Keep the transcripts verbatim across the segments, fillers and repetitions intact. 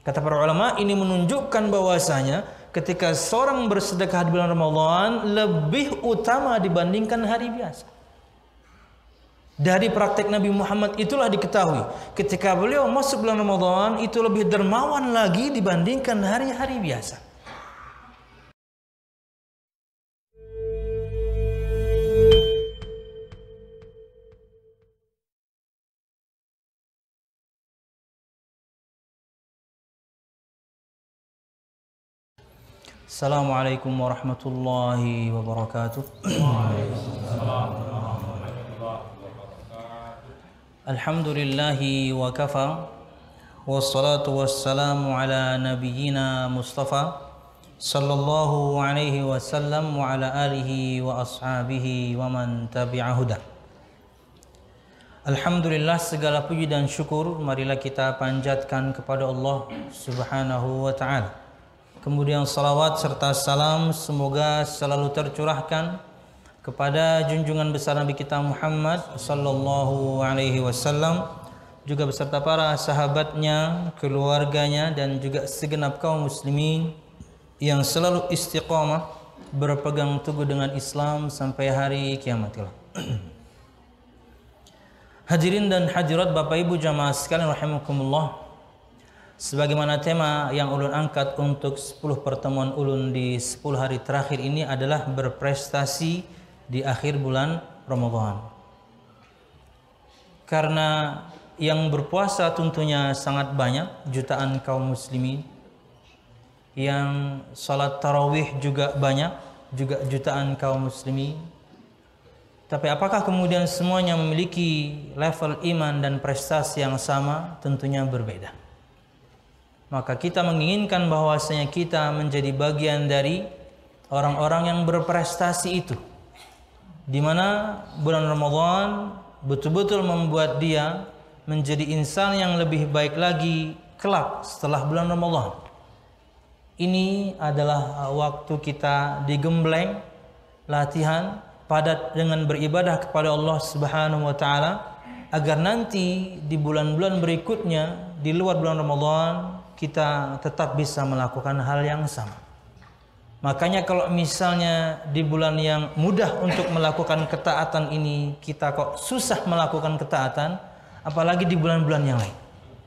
Kata para ulama, ini menunjukkan bahwasanya ketika seorang bersedekah di bulan Ramadan lebih utama dibandingkan hari biasa. Dari praktek Nabi Muhammad itulah diketahui ketika beliau masuk bulan Ramadan itu lebih dermawan lagi dibandingkan hari-hari biasa. Assalamualaikum warahmatullahi wabarakatuh. Alhamdulillahi wa kafa, wassalatu wassalamu ala nabiyyina Mustafa sallallahu alaihi wasallam wa ala alihi wa ashabihi wa man tabi'a huda. Alhamdulillah, segala puji dan syukur marilah kita panjatkan kepada Allah Subhanahu wa ta'ala. Kemudian salawat serta salam semoga selalu tercurahkan kepada junjungan besar Nabi kita Muhammad sallallahu alaihi wasallam, juga beserta para sahabatnya, keluarganya, dan juga segenap kaum muslimin yang selalu istiqamah berpegang teguh dengan Islam sampai hari kiamat kelak. Hadirin dan hadirat Bapak Ibu jamaah sekalian rahimakumullah. Sebagaimana tema yang ulun angkat untuk sepuluh pertemuan ulun di sepuluh hari terakhir ini adalah berprestasi di akhir bulan Ramadan. Karena yang berpuasa tentunya sangat banyak, jutaan kaum muslimin. Yang salat tarawih juga banyak, juga jutaan kaum muslimin. Tapi apakah kemudian semuanya memiliki level iman dan prestasi yang sama? Tentunya berbeda. Maka kita menginginkan bahwasanya kita menjadi bagian dari orang-orang yang berprestasi itu, di mana bulan Ramadan betul-betul membuat dia menjadi insan yang lebih baik lagi kelak setelah bulan Ramadan. Ini adalah waktu kita digembleng, latihan padat dengan beribadah kepada Allah Subhanahu wa taala, agar nanti di bulan-bulan berikutnya di luar bulan Ramadan kita tetap bisa melakukan hal yang sama. Makanya kalau misalnya di bulan yang mudah untuk melakukan ketaatan ini kita kok susah melakukan ketaatan, apalagi di bulan-bulan yang lain.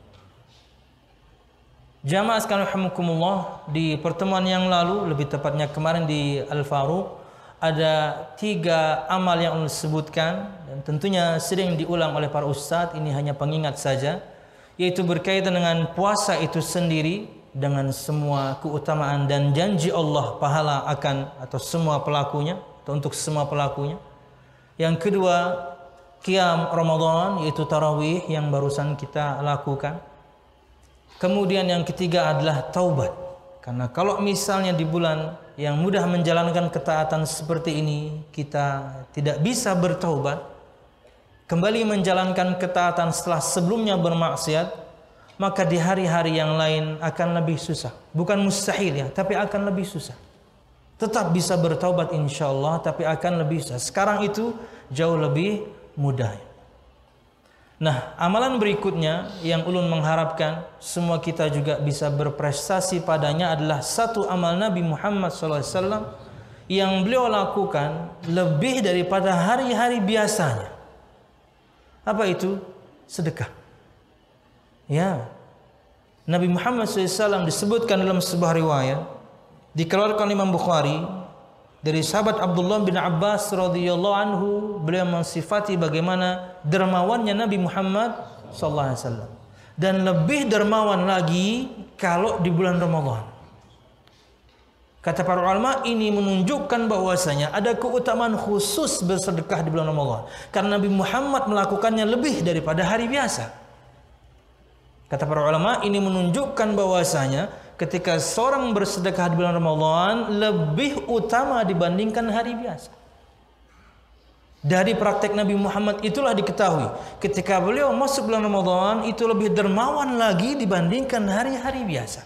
Jamaah sekalian rahimakumullah, di pertemuan yang lalu, lebih tepatnya kemarin di Al-Faruq, ada tiga amal yang disebutkan dan tentunya sering diulang oleh para ustadz. Ini hanya pengingat saja, yaitu berkaitan dengan puasa itu sendiri dengan semua keutamaan dan janji Allah pahala akan atau semua pelakunya atau untuk semua pelakunya. Yang kedua, qiyam Ramadan, yaitu tarawih yang barusan kita lakukan. Kemudian yang ketiga adalah taubat. Karena kalau misalnya di bulan yang mudah menjalankan ketaatan seperti ini kita tidak bisa bertaubat, kembali menjalankan ketaatan setelah sebelumnya bermaksiat, maka di hari-hari yang lain akan lebih susah. Bukan mustahil ya, tapi akan lebih susah. Tetap bisa bertaubat insya Allah, tapi akan lebih susah. Sekarang itu jauh lebih mudah. Nah, amalan berikutnya yang ulun mengharapkan semua kita juga bisa berprestasi padanya adalah satu amal Nabi Muhammad shallallahu alaihi wasallam yang beliau lakukan lebih daripada hari-hari biasanya. Apa itu? Sedekah. Ya, Nabi Muhammad shallallahu alaihi wasallam disebutkan dalam sebuah riwayat dikeluarkan Imam Bukhari dari sahabat Abdullah bin Abbas radhiyallahu anhu, beliau mensifati bagaimana dermawannya Nabi Muhammad shallallahu alaihi wasallam, dan lebih dermawan lagi kalau di bulan Ramadan. Kata para ulama, ini menunjukkan bahwasanya ada keutamaan khusus bersedekah di bulan Ramadan karena Nabi Muhammad melakukannya lebih daripada hari biasa. Kata para ulama, ini menunjukkan bahwasanya ketika seorang bersedekah di bulan Ramadan lebih utama dibandingkan hari biasa. Dari praktek Nabi Muhammad itulah diketahui ketika beliau masuk bulan Ramadan itu lebih dermawan lagi dibandingkan hari-hari biasa.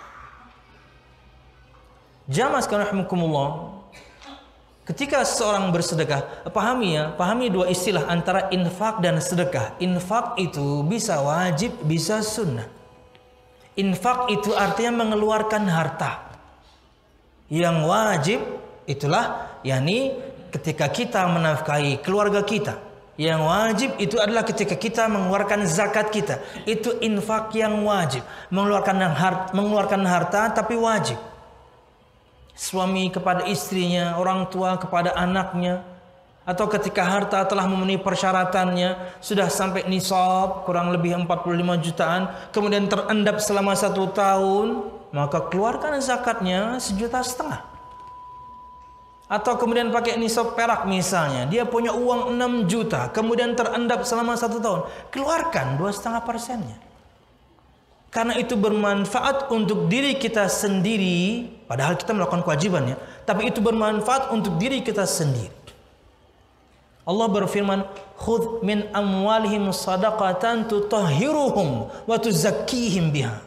Jamaah sekalian rahimakumullah, ketika seorang bersedekah, pahami ya, pahami dua istilah antara infak dan sedekah. Infak itu bisa wajib, bisa sunnah. Infak itu artinya mengeluarkan harta. Yang wajib itulah yakni ketika kita menafkahi keluarga kita. Yang wajib itu adalah ketika kita mengeluarkan zakat kita. Itu infak yang wajib. Mengeluarkan harta, mengeluarkan harta tapi wajib. Suami kepada istrinya, orang tua kepada anaknya. Atau ketika harta telah memenuhi persyaratannya, sudah sampai nisab kurang lebih empat puluh lima jutaan, kemudian terendap selama satu tahun, maka keluarkan zakatnya sejuta setengah. Atau kemudian pakai nisab perak misalnya, dia punya uang enam juta, kemudian terendap selama satu tahun, keluarkan dua setengah persennya. Karena itu bermanfaat untuk diri kita sendiri, padahal kita melakukan kewajibannya, tapi itu bermanfaat untuk diri kita sendiri. Allah berfirman, "Khudh min amwalihim shadaqatan tutahhiruhum wa tuzakkihim biha."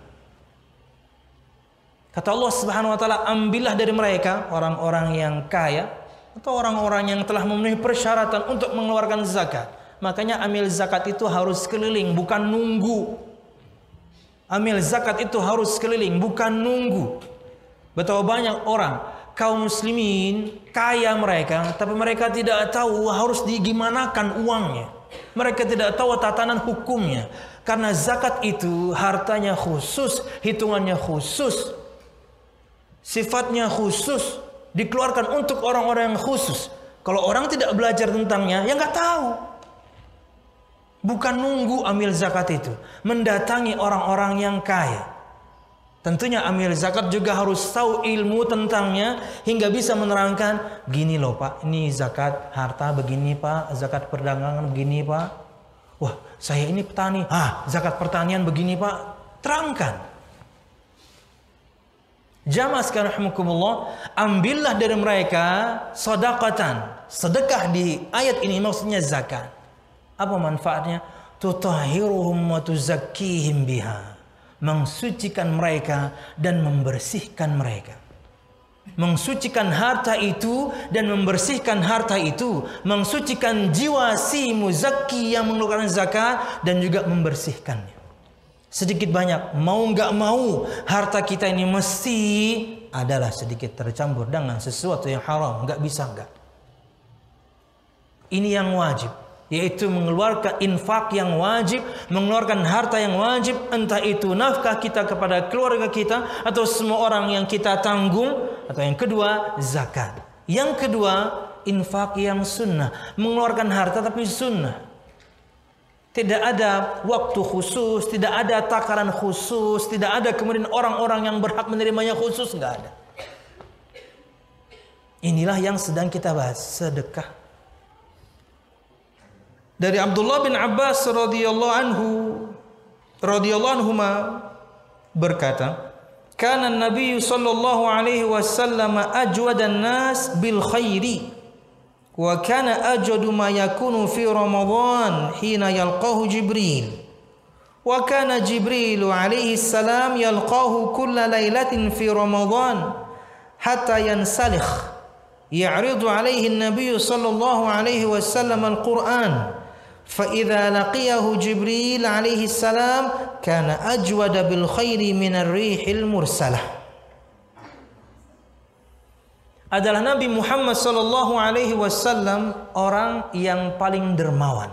Kata Allah Subhanahu wa taala, ambillah dari mereka orang-orang yang kaya atau orang-orang yang telah memenuhi persyaratan untuk mengeluarkan zakat. Makanya ambil zakat itu harus keliling, bukan nunggu. Ambil zakat itu harus keliling, bukan nunggu. Betapa banyak orang kaum muslimin kaya mereka, tapi mereka tidak tahu harus digimanakan uangnya. Mereka tidak tahu tatanan hukumnya. Karena zakat itu hartanya khusus, hitungannya khusus, sifatnya khusus, dikeluarkan untuk orang-orang yang khusus. Kalau orang tidak belajar tentangnya, ya nggak tahu. Bukan nunggu ambil zakat itu, mendatangi orang-orang yang kaya. Tentunya amil zakat juga harus tahu ilmu tentangnya hingga bisa menerangkan, gini loh Pak, ini zakat harta begini Pak, zakat perdagangan begini Pak. Wah, saya ini petani, ah zakat pertanian begini Pak. Terangkan. Jamaah sekalian rahimakumullah, ambillah dari mereka sedekatan. Sedekah di ayat ini maksudnya zakat. Apa manfaatnya? Tutahhiruhum wa tuzakkihim biha. Mensucikan mereka dan membersihkan mereka. Mensucikan harta itu dan membersihkan harta itu. Mensucikan jiwa si muzakki yang mengeluarkan zakat dan juga membersihkannya. Sedikit banyak, mau nggak mau, harta kita ini mesti adalah sedikit tercampur dengan sesuatu yang haram. Nggak bisa nggak. Ini yang wajib. Yaitu mengeluarkan infak yang wajib, mengeluarkan harta yang wajib, entah itu nafkah kita kepada keluarga kita atau semua orang yang kita tanggung, atau yang kedua zakat. Yang kedua infak yang sunnah, mengeluarkan harta tapi sunnah. Tidak ada waktu khusus, tidak ada takaran khusus, tidak ada kemudian orang-orang yang berhak menerimanya khusus, nggak ada. Inilah yang sedang kita bahas, sedekah. Dari Abdullah bin Abbas radhiyallahu anhu radhiyallahu anhuma berkata, "Kana an-nabiy sallallahu alaihi wasallam ajwadan nas bil khairi wa kana ajwadu ma yakunu fi Ramadan hina yalqahu Jibril wa kana Jibril alaihi salam yalqahu kulla lailatin fi Ramadan hatta yansalikh ya'ridu alaihi an-nabiy sallallahu alaihi wasallam al-Qur'an فإذا لقيه جبريل عليه السلام كان أجود بالخير من الريح المرسلة. Adalah Nabi Muhammad sallallahu alaihi wasallam orang yang paling dermawan.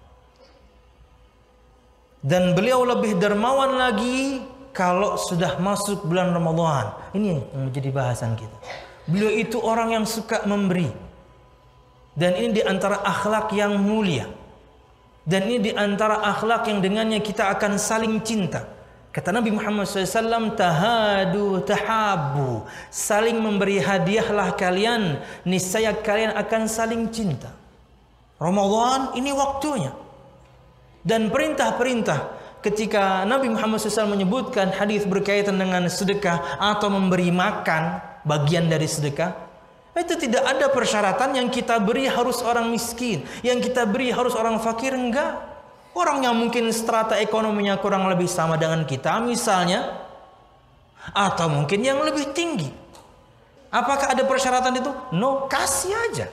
Dan beliau lebih dermawan lagi kalau sudah masuk bulan Ramadan. Ini yang menjadi bahasan kita. Beliau itu orang yang suka memberi. Dan ini di antara akhlak yang mulia. Dan ini di antara akhlak yang dengannya kita akan saling cinta. Kata Nabi Muhammad shallallahu alaihi wasallam, tahadu tahabu. Saling memberi hadiahlah kalian, niscaya kalian akan saling cinta. Ramadan ini waktunya. Dan perintah-perintah ketika Nabi Muhammad shallallahu alaihi wasallam menyebutkan hadis berkaitan dengan sedekah atau memberi makan bagian dari sedekah, itu tidak ada persyaratan yang kita beri harus orang miskin, yang kita beri harus orang fakir, enggak. Orang yang mungkin strata ekonominya kurang lebih sama dengan kita misalnya, atau mungkin yang lebih tinggi. Apakah ada persyaratan itu? No, kasih aja.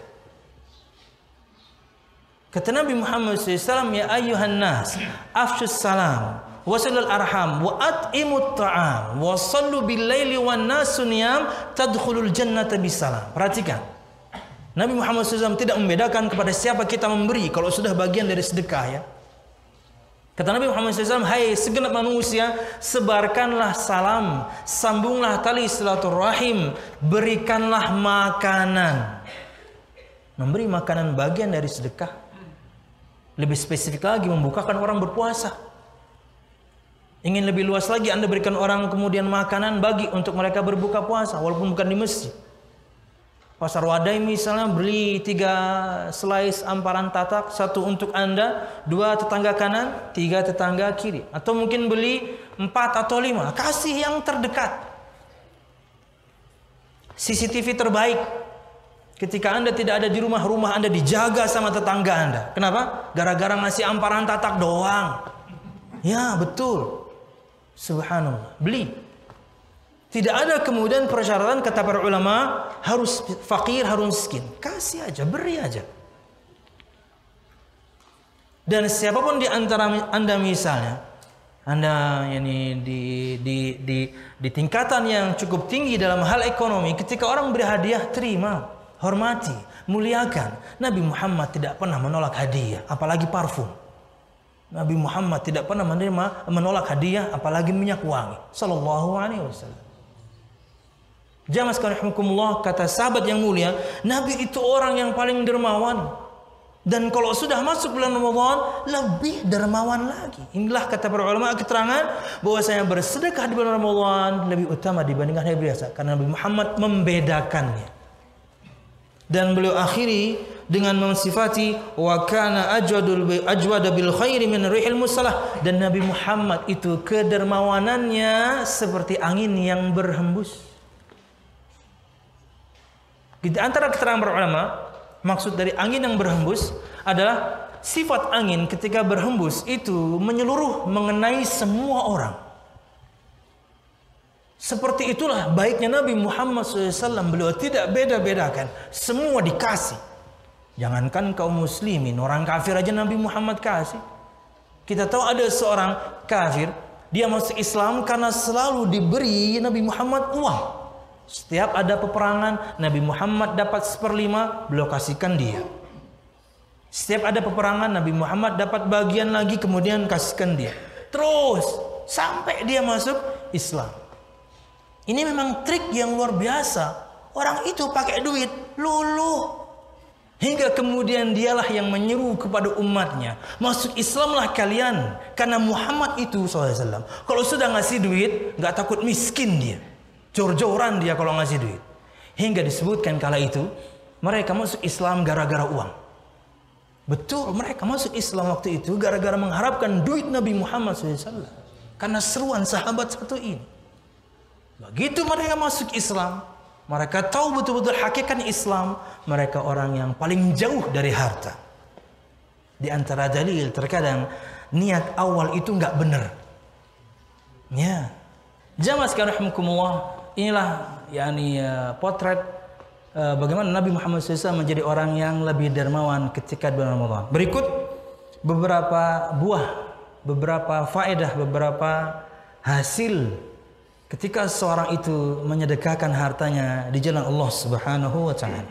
Kata Nabi Muhammad shallallahu alaihi wasallam, ya ayyuhan nas, afshus salam wasilul arham wa at'imut ta'am wa sallu bil laili wan nasu niyam tadkhulul jannata bisalam. Perhatikan, Nabi Muhammad shallallahu alaihi wasallam tidak membedakan kepada siapa kita memberi kalau sudah bagian dari sedekah, ya. Kata Nabi Muhammad shallallahu alaihi wasallam, hai segenap manusia, sebarkanlah salam, sambunglah tali silaturahim, berikanlah makanan. Memberi makanan bagian dari sedekah. Lebih spesifik lagi, membukakan orang berpuasa. Ingin lebih luas lagi, Anda berikan orang kemudian makanan bagi untuk mereka berbuka puasa, walaupun bukan di masjid. Pasar Wadai misalnya, beli tiga slice amparan tatak, satu untuk Anda, dua tetangga kanan, tiga tetangga kiri. Atau mungkin beli empat atau lima, kasih yang terdekat. C C T V terbaik. Ketika Anda tidak ada di rumah, rumah Anda dijaga sama tetangga Anda. Kenapa? Gara-gara ngasih amparan tatak doang. Ya, betul. Subhanallah. Beli. Tidak ada kemudian persyaratan, kata para ulama, harus fakir, harus miskin. Kasih aja, beri aja. Dan siapapun di antara Anda misalnya, Anda ini di, di, di, di tingkatan yang cukup tinggi dalam hal ekonomi, ketika orang beri hadiah, terima, hormati, muliakan. Nabi Muhammad tidak pernah menolak hadiah, apalagi parfum. Nabi Muhammad tidak pernah menerima menolak hadiah, apalagi minyak wangi. Sallallahu alaihi wasallam. Jamaah sekalian rahimakumullah, kata sahabat yang mulia, Nabi itu orang yang paling dermawan. Dan kalau sudah masuk bulan Ramadan, lebih dermawan lagi. Inilah kata para ulama keterangan bahwasanya bersedekah di bulan Ramadan lebih utama dibandingkan hari biasa, karena Nabi Muhammad membedakannya. Dan beliau akhiri dengan mensifati wa kana ajwadul ajwada bil khairi min rihil musalah, dan Nabi Muhammad itu kedermawanannya seperti angin yang berhembus. Di antara keterangan para ulama, maksud dari angin yang berhembus adalah sifat angin ketika berhembus itu menyeluruh mengenai semua orang. Seperti itulah baiknya Nabi Muhammad shallallahu alaihi wasallam. Beliau tidak beda-bedakan, semua dikasih. Jangankan kaum muslimin, orang kafir aja Nabi Muhammad kasih. Kita tahu ada seorang kafir, dia masuk Islam karena selalu diberi Nabi Muhammad uang. Setiap ada peperangan, Nabi Muhammad dapat seperlima, beliau kasihkan dia. Setiap ada peperangan, Nabi Muhammad dapat bagian lagi, kemudian kasihkan dia. Terus sampai dia masuk Islam. Ini memang trik yang luar biasa. Orang itu pakai duit, luluh. Hingga kemudian dialah yang menyeru kepada umatnya, masuk Islamlah kalian. Karena Muhammad itu shallallahu alaihi wasallam, kalau sudah ngasih duit, nggak takut miskin dia. Jor-joran dia kalau ngasih duit. Hingga disebutkan kala itu mereka masuk Islam gara-gara uang. Betul, mereka masuk Islam waktu itu gara-gara mengharapkan duit Nabi Muhammad shallallahu alaihi wasallam. Karena seruan sahabat satu ini. Begitu mereka masuk Islam, mereka tahu betul-betul hakikat Islam, mereka orang yang paling jauh dari harta. Di antara dalil, terkadang niat awal itu nggak benar. Ya. Jamaah sekalian rahimakumullah, inilah yakni uh, potret uh, bagaimana Nabi Muhammad shallallahu alaihi wasallam menjadi orang yang lebih dermawan ketika bulan Ramadan. Berikut beberapa buah, beberapa faedah, beberapa hasil ketika seorang itu menyedekahkan hartanya di jalan Allah Subhanahu wa taala.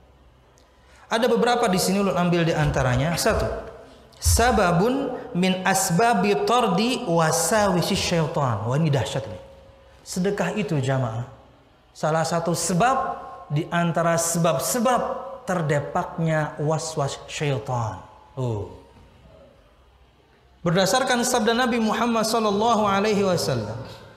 Ada beberapa di sini ulun ambil di antaranya. Satu, sababun min asbabi tardi wasawisi syaitan. Wah, ini dahsyat nih. Sedekah itu jamaah salah satu sebab di antara sebab-sebab terdepaknya waswas syaitan. Oh. Berdasarkan sabda Nabi Muhammad sallallahu alaihi wasallam,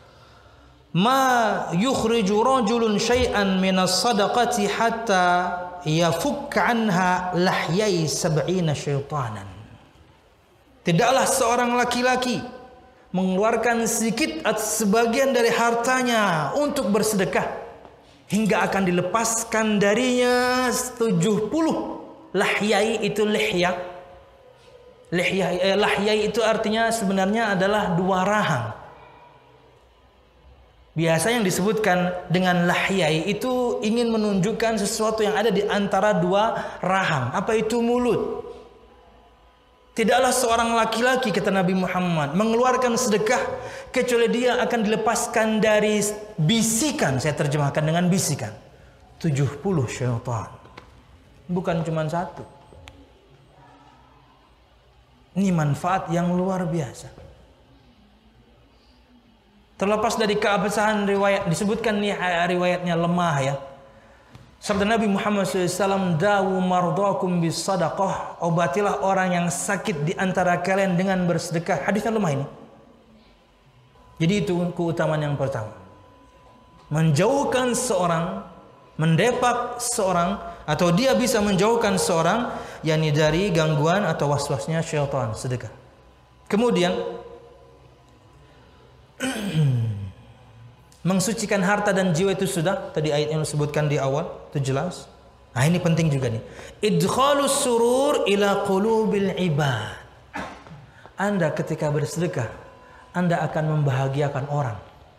ma yukhriju rajulun syai'an minas sadaqati hatta yafukka anha lahyai sab'ina syaitanan. Tidaklah seorang laki-laki mengeluarkan sedikit atau sebagian dari hartanya untuk bersedekah hingga akan dilepaskan darinya tujuh puluh lahyai. Itu lihya. Lihya eh, lahyai itu artinya sebenarnya adalah dua rahang. Biasa yang disebutkan dengan lahyai itu ingin menunjukkan sesuatu yang ada di antara dua rahang. Apa itu mulut? Tidaklah seorang laki-laki, kata Nabi Muhammad, mengeluarkan sedekah kecuali dia akan dilepaskan dari bisikan. Saya terjemahkan dengan bisikan tujuh puluh syaitan. Bukan cuma satu. Ini manfaat yang luar biasa. Terlepas dari keabsahan riwayat, disebutkan nih riwayatnya lemah ya. Sabda Nabi Muhammad shallallahu alaihi wasallam, dawu mardakum bis sadaqah, obatilah orang yang sakit di antara kalian dengan bersedekah. Hadisnya lemah ini. Jadi itu keutamaan yang pertama. Menjauhkan seorang, mendepak seorang, atau dia bisa menjauhkan seorang yakni dari gangguan atau waswasnya syaitan, sedekah. Kemudian mensucikan harta dan jiwa itu sudah tadi ayat yang disebutkan di awal itu jelas. Nah ini penting juga nih. Idkhalus surur ila qulubil ibad. Anda ketika bersedekah, Anda akan membahagiakan orang.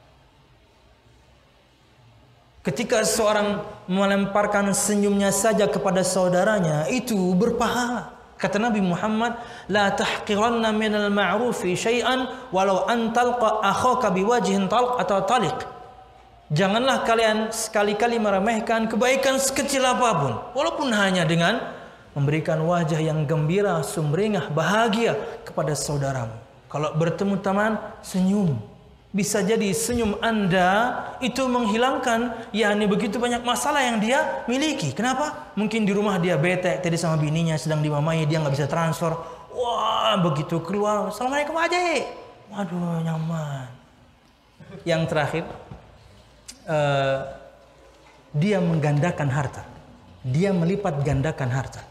Ketika seorang melemparkan senyumnya saja kepada saudaranya, itu berpahala. Kata Nabi Muhammad, la tahqiranna minal ma'rufi syai'an walau an talqa akhaka biwajhin talq atau taliq. Janganlah kalian sekali-kali meremehkan kebaikan sekecil apapun, walaupun hanya dengan memberikan wajah yang gembira, sumringah, bahagia kepada saudaramu. Kalau bertemu teman, senyum. Bisa jadi senyum Anda itu menghilangkan yakni begitu banyak masalah yang dia miliki. Kenapa? Mungkin di rumah dia bete tadi sama bininya sedang dimamai, dia nggak bisa transfer. Wah, begitu keluar, assalamualaikum aja. Waduh, nyaman. Yang terakhir, uh, dia menggandakan harta. Dia melipat gandakan harta.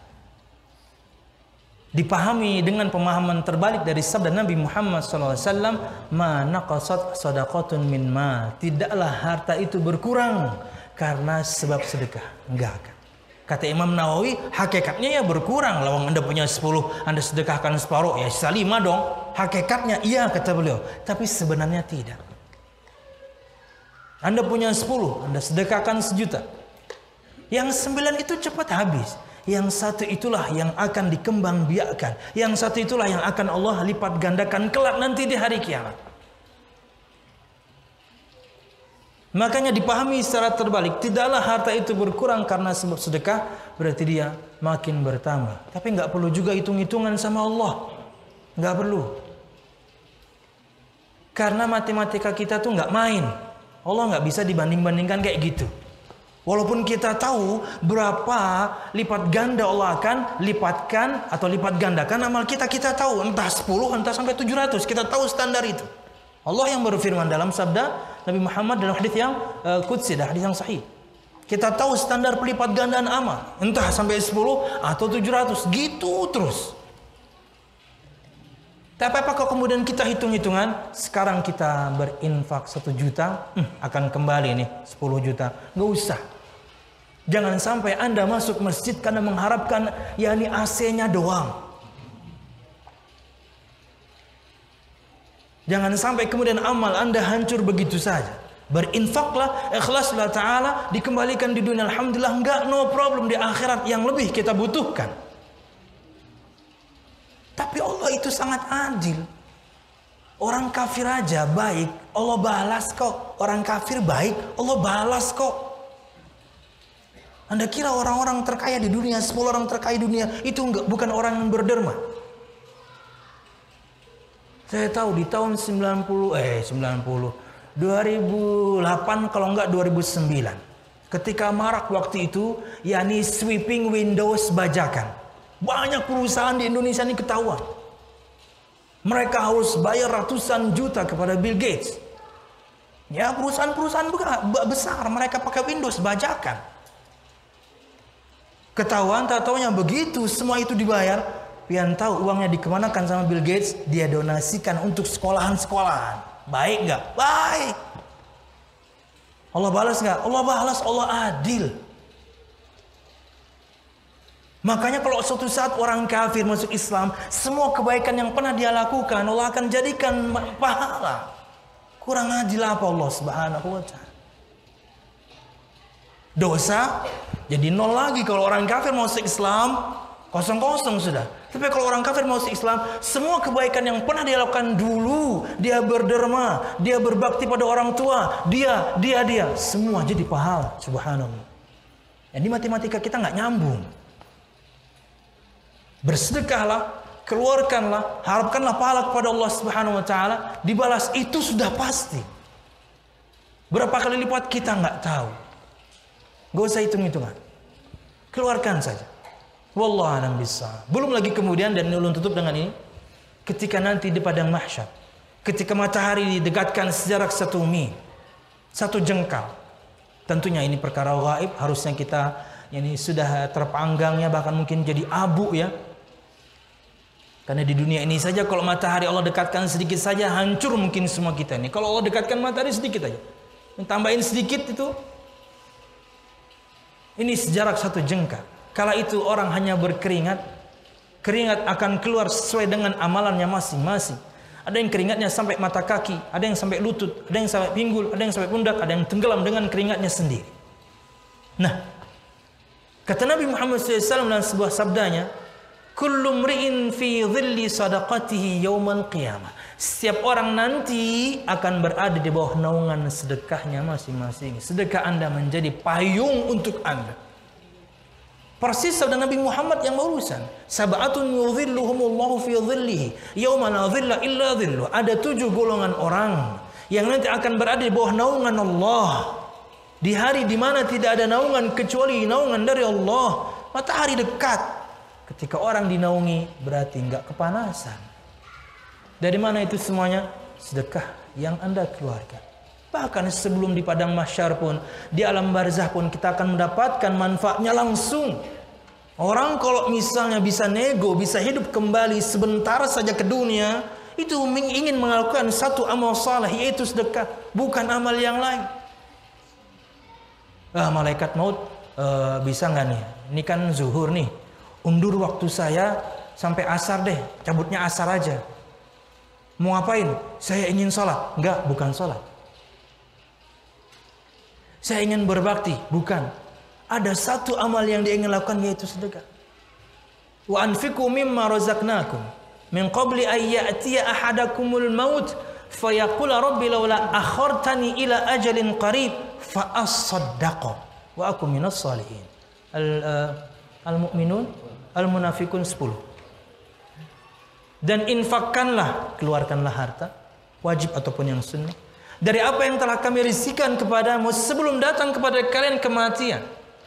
Dipahami dengan pemahaman terbalik dari sabda Nabi Muhammad shallallahu alaihi wasallam, ma naqasat sadaqatun min ma, tidaklah harta itu berkurang karena sebab sedekah. Enggak akan. Kata Imam Nawawi, hakikatnya ya berkurang. Lawang Anda punya sepuluh, Anda sedekahkan separuh, ya sisa lima dong. Hakikatnya iya, kata beliau, tapi sebenarnya tidak. Anda punya sepuluh, Anda sedekahkan sejuta, yang sembilan itu cepat habis. Yang satu itulah yang akan dikembangbiakkan. Yang satu itulah yang akan Allah lipat gandakan kelak nanti di hari kiamat. Makanya dipahami secara terbalik. Tidaklah harta itu berkurang karena sebab sedekah, berarti dia makin bertambah. Tapi nggak perlu juga hitung-hitungan sama Allah. Nggak perlu. Karena matematika kita tuh nggak main. Allah nggak bisa dibanding-bandingkan kayak gitu. Walaupun kita tahu berapa lipat ganda Allah akan lipatkan atau lipat gandakan amal kita, kita tahu entah sepuluh, entah sampai tujuh ratus, kita tahu standar itu. Allah yang berfirman dalam sabda Nabi Muhammad dalam hadis yang uh, qudsi, hadis yang sahih. Kita tahu standar pelipat gandaan amal, entah sampai sepuluh atau tujuh ratus, gitu terus. Tapi apakah kemudian kita hitung-hitungan, sekarang kita berinfak satu juta, hmm, akan kembali nih sepuluh juta. Nggak usah. Jangan sampai Anda masuk masjid karena mengharapkan yakni A C-nya doang. Jangan sampai kemudian amal Anda hancur begitu saja. Berinfaklah, ikhlaslah ta'ala, dikembalikan di dunia. Alhamdulillah, enggak, no problem, di akhirat yang lebih kita butuhkan. Tapi Allah itu sangat adil. Orang kafir aja baik, Allah balas kok. Orang kafir baik, Allah balas kok. Anda kira orang-orang terkaya di dunia, sepuluh orang terkaya di dunia, itu enggak, bukan orang yang berderma. Saya tahu di tahun sembilan puluh, eh sembilan puluh, dua ribu delapan kalau enggak dua ribu sembilan. Ketika marak waktu itu, yakni sweeping windows bajakan. Banyak perusahaan di Indonesia ini ketahuan. Mereka harus bayar ratusan juta kepada Bill Gates. Ya, perusahaan-perusahaan besar, mereka pakai Windows bajakan. Ketahuan, tak taunya begitu semua itu dibayar. Pian tahu uangnya dikemanakan sama Bill Gates? Dia donasikan untuk sekolahan-sekolahan. Baik nggak? Baik. Allah balas nggak? Allah balas, Allah adil. Makanya kalau suatu saat orang kafir masuk Islam, semua kebaikan yang pernah dia lakukan Allah akan jadikan pahala. Kurang adil apa Allah Subhanahu wa ta'ala? Dosa jadi nol lagi. Kalau orang kafir masuk Islam, kosong-kosong sudah. Tapi kalau orang kafir masuk Islam, semua kebaikan yang pernah dia lakukan dulu, dia berderma, dia berbakti pada orang tua, dia, dia, dia, semua jadi pahala. Subhanallah. Jadi matematika kita nggak nyambung. Bersedekahlah, keluarkanlah, harapkanlah pahala kepada Allah Subhanahu wa taala, dibalas itu sudah pasti. Berapa kali lipat kita nggak tahu. Gak usah hitung-hitungan. Keluarkan saja. Wallahu a'lam bissawab. Belum lagi kemudian, dan ulun tutup dengan ini, ketika nanti di padang mahsyar, ketika matahari didekatkan sejarak satu mil, satu jengkal, tentunya ini perkara gaib, harusnya kita ini sudah terpanggangnya, bahkan mungkin jadi abu ya. Karena di dunia ini saja kalau matahari Allah dekatkan sedikit saja, hancur mungkin semua kita ini. Kalau Allah dekatkan matahari sedikit aja, tambahin sedikit itu, ini sejarak satu jengkal. Kala itu orang hanya berkeringat, keringat akan keluar sesuai dengan amalannya masing-masing. Ada yang keringatnya sampai mata kaki, ada yang sampai lutut, ada yang sampai pinggul, ada yang sampai pundak, ada yang tenggelam dengan keringatnya sendiri. Nah, kata Nabi Muhammad shallallahu alaihi wasallam dalam sebuah sabdanya, kullu mri'in fi dhilli sadaqatihi yaumal qiyamah. Setiap orang nanti akan berada di bawah naungan sedekahnya masing-masing. Sedekah Anda menjadi payung untuk Anda. Persis sabda Nabi Muhammad yang barusan. Sab'atun yudhilluhumullahu fi dhillihi yauma la dhilla illa dhilluh. Ada tujuh golongan orang yang nanti akan berada di bawah naungan Allah. Di hari di mana tidak ada naungan kecuali naungan dari Allah. Matahari dekat. Ketika orang dinaungi berarti enggak kepanasan. Dari mana itu semuanya? Sedekah yang Anda keluarkan. Bahkan sebelum di padang mahsyar pun, di alam barzah pun kita akan mendapatkan manfaatnya langsung. Orang kalau misalnya bisa nego, bisa hidup kembali sebentar saja ke dunia, itu ingin melakukan satu amal saleh, yaitu sedekah, bukan amal yang lain. Ah, malaikat maut, uh, bisa nggak nih? Ini kan zuhur nih, undur waktu saya sampai asar deh, cabutnya asar aja. Mau ngapain? Saya ingin sholat. Enggak, bukan sholat. Saya ingin berbakti, bukan. Ada satu amal yang dia ingin lakukan, yaitu sedekah. Wa anfiqu mimma razaqnakum min qabli an ya'tiya ahadakumul maut fayaqula rabbi laula akhartani ila ajalin qarib fa asaddaqa wa akum minas salihin. Al uh, Al-Mu'minun Al-Munafiqun sepuluh. Dan infakkanlah, keluarkanlah harta wajib ataupun yang sunnah dari apa yang telah kami risikan kepadamu sebelum datang kepada kalian kematian.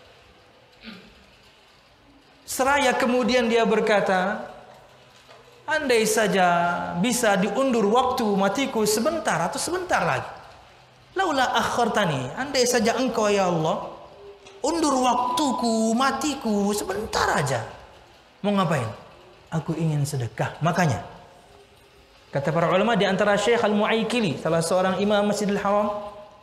Seraya kemudian dia berkata, andai saja bisa diundur waktu matiku sebentar atau sebentar lagi. Laula akhartani, andai saja engkau ya Allah undur waktuku, matiku sebentar aja. Mau ngapain? Aku ingin sedekah. Makanya kata para ulama, di antara Syekh Al-Mu'aykili, salah seorang imam Masjidil Haram,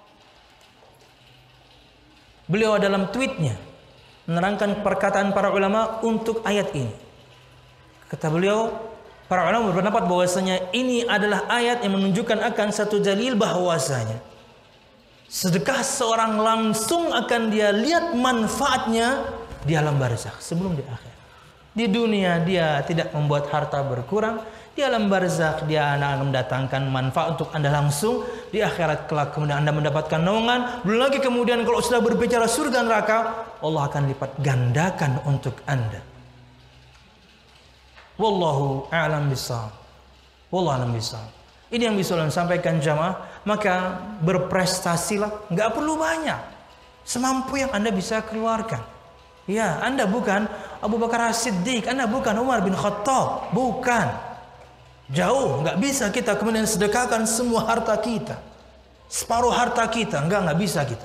beliau dalam tweetnya menerangkan perkataan para ulama untuk ayat ini. Kata beliau, para ulama berpendapat bahwasanya ini adalah ayat yang menunjukkan akan satu dalil bahwasanya sedekah seorang langsung akan dia lihat manfaatnya di alam barzakh sebelum di akhir. Di dunia dia tidak membuat harta berkurang, di alam barzakh dia akan mendatangkan manfaat untuk Anda langsung. Di akhirat kelak kemudian Anda mendapatkan naungan. Belum lagi kemudian kalau sudah berbicara surga neraka, Allah akan lipat gandakan untuk Anda. Wallahu a'lam bishawab. Wallahu a'lam bishawab. Ini yang bisa saya sampaikan jamaah. Maka berprestasilah, nggak perlu banyak, semampu yang Anda bisa keluarkan. Ya, Anda bukan Abu Bakar As-Siddiq, Anda bukan Umar bin Khattab, bukan. Jauh, nggak bisa kita kemudian sedekahkan semua harta kita, separuh harta kita, nggak nggak bisa kita.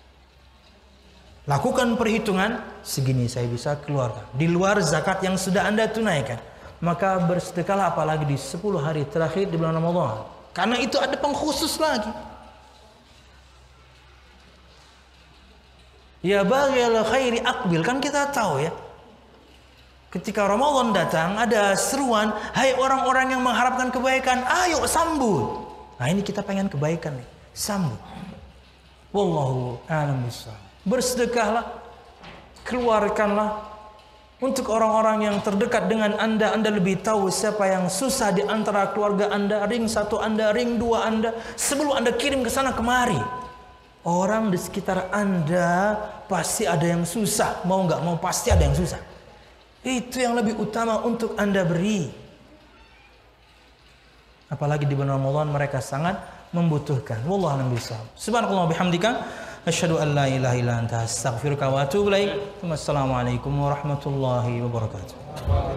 Lakukan perhitungan, segini saya bisa keluarkan di luar zakat yang sudah Anda tunaikan. Maka bersedekahlah apalagi di sepuluh hari terakhir di bulan Ramadan. Karena itu ada pengkhusus lagi. Ya baghil khairi aqbil, kan kita tahu ya. Ketika Ramadan datang ada seruan, hai orang-orang yang mengharapkan kebaikan, ayo sambut. Nah ini kita pengen kebaikan nih, sambut. Wallahu a'lam bishawab. Bersedekahlah, keluarkanlah Untuk orang-orang yang terdekat dengan Anda, Anda lebih tahu siapa yang susah di antara keluarga Anda. Ring satu Anda, ring dua Anda. Sebelum Anda kirim ke sana kemari, orang di sekitar Anda pasti ada yang susah. Mau nggak mau pasti ada yang susah. Itu yang lebih utama untuk Anda beri. Apalagi di bulan Ramadan mereka sangat membutuhkan. Wallahu a'lam bishawab. Subhanakallah bihamdika asyhadu an la ilaha illa anta astaghfiruka wa atubu ilaik. Wassalamualaikum warahmatullahi wabarakatuh.